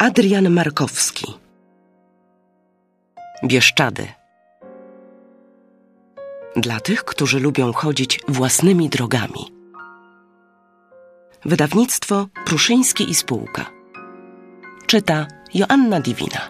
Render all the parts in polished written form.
Adrian Markowski. Bieszczady. Dla tych, którzy lubią chodzić własnymi drogami. Wydawnictwo Pruszyński i Spółka. Czyta Joanna Diwina.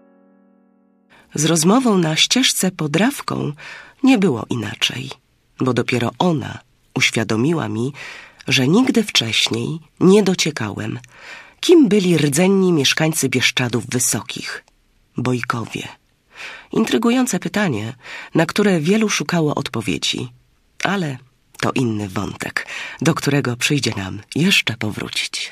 Z rozmową na ścieżce pod Rawką nie było inaczej, bo dopiero ona uświadomiła mi, że nigdy wcześniej nie dociekałem, kim byli rdzenni mieszkańcy Bieszczadów Wysokich, Bojkowie. Intrygujące pytanie, na które wielu szukało odpowiedzi, ale to inny wątek, do którego przyjdzie nam jeszcze powrócić.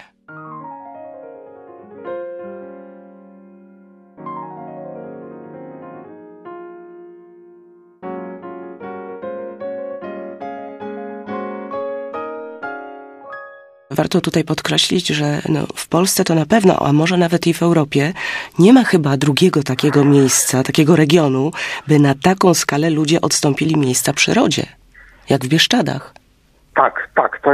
Warto tutaj podkreślić, że w Polsce to na pewno, a może nawet i w Europie, nie ma chyba drugiego takiego miejsca, takiego regionu, by na taką skalę ludzie odstąpili miejsca przyrodzie, jak w Bieszczadach. Tak,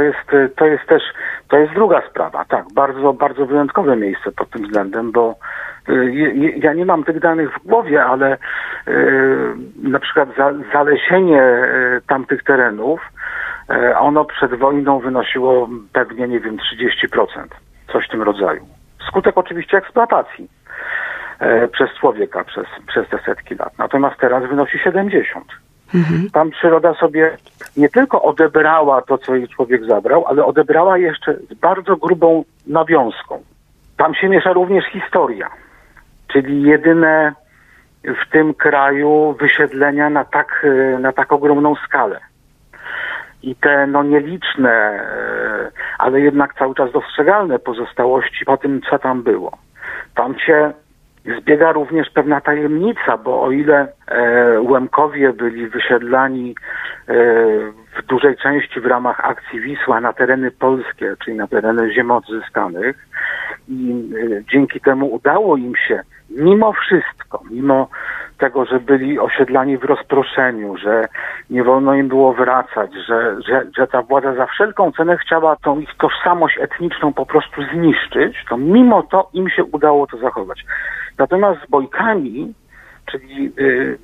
to jest druga sprawa. Tak, bardzo, bardzo wyjątkowe miejsce pod tym względem, bo ja nie mam tych danych w głowie, ale na przykład zalesienie tamtych terenów, ono przed wojną wynosiło pewnie, 30%, coś w tym rodzaju. Skutek oczywiście eksploatacji przez człowieka, przez te setki lat. Natomiast teraz wynosi 70%. Tam przyroda sobie nie tylko odebrała to, co jej człowiek zabrał, ale odebrała jeszcze z bardzo grubą nawiązką. Tam się miesza również historia, czyli jedyne w tym kraju wysiedlenia na tak ogromną skalę. I te nieliczne, ale jednak cały czas dostrzegalne pozostałości po tym, co tam było. Tam się zbiega również pewna tajemnica, bo o ile Łemkowie byli wysiedlani w dużej części w ramach akcji Wisła na tereny polskie, czyli na tereny ziem odzyskanych, i dzięki temu udało im się mimo wszystko, mimo tego, że byli osiedlani w rozproszeniu, że nie wolno im było wracać, że ta władza za wszelką cenę chciała tą ich tożsamość etniczną po prostu zniszczyć, to mimo to im się udało to zachować. Natomiast z Bojkami, czyli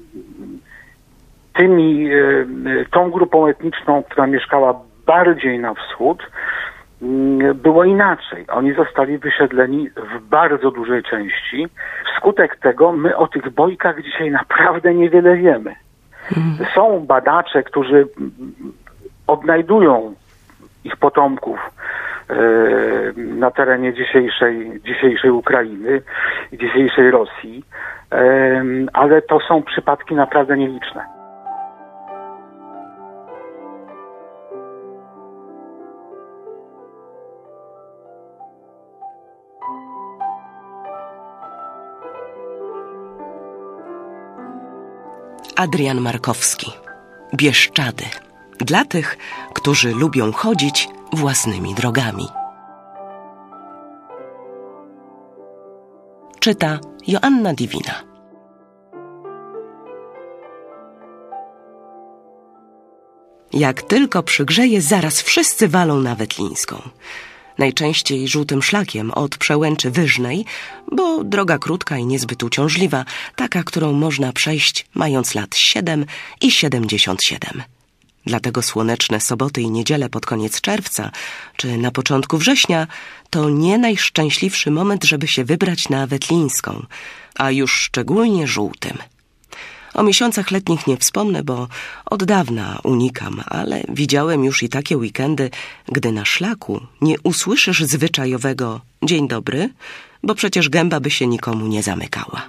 tą grupą etniczną, która mieszkała bardziej na wschód, było inaczej. Oni zostali wysiedleni w bardzo dużej części. Wskutek tego my o tych Bojkach dzisiaj naprawdę niewiele wiemy. Są badacze, którzy odnajdują ich potomków na terenie dzisiejszej Ukrainy i dzisiejszej Rosji, ale to są przypadki naprawdę nieliczne. Adrian Markowski. Bieszczady. Dla tych, którzy lubią chodzić własnymi drogami. Czyta Joanna Diwina. Jak tylko przygrzeje, zaraz wszyscy walą na Wetlińską. Najczęściej żółtym szlakiem od Przełęczy Wyżnej, bo droga krótka i niezbyt uciążliwa, taka, którą można przejść mając lat 7 i 77. Dlatego słoneczne soboty i niedziele pod koniec czerwca czy na początku września to nie najszczęśliwszy moment, żeby się wybrać na Wetlińską, a już szczególnie żółtym. O miesiącach letnich nie wspomnę, bo od dawna unikam, ale widziałem już i takie weekendy, gdy na szlaku nie usłyszysz zwyczajowego dzień dobry, bo przecież gęba by się nikomu nie zamykała.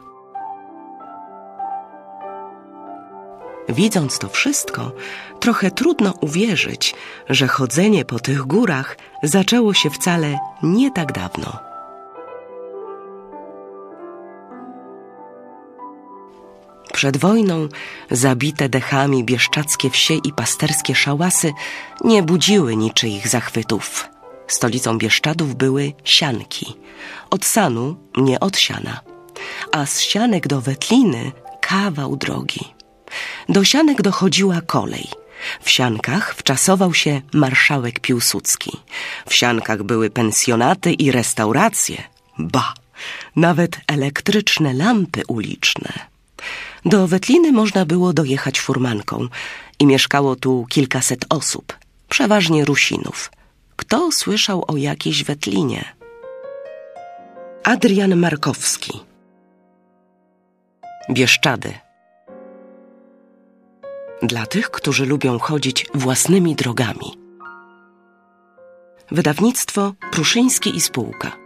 Widząc to wszystko, trochę trudno uwierzyć, że chodzenie po tych górach zaczęło się wcale nie tak dawno. Przed wojną zabite dechami bieszczadzkie wsie i pasterskie szałasy nie budziły niczyich zachwytów. Stolicą Bieszczadów były Sianki. Od sanu, nie od siana. A z Sianek do Wetliny kawał drogi. Do Sianek dochodziła kolej. W Siankach wczasował się marszałek Piłsudski. W Siankach były pensjonaty i restauracje. Ba! nawet elektryczne lampy uliczne. Do Wetliny można było dojechać furmanką i mieszkało tu kilkaset osób, przeważnie Rusinów. Kto słyszał o jakiejś Wetlinie? Adrian Markowski. Bieszczady. Dla tych, którzy lubią chodzić własnymi drogami. Wydawnictwo Pruszyński i Spółka.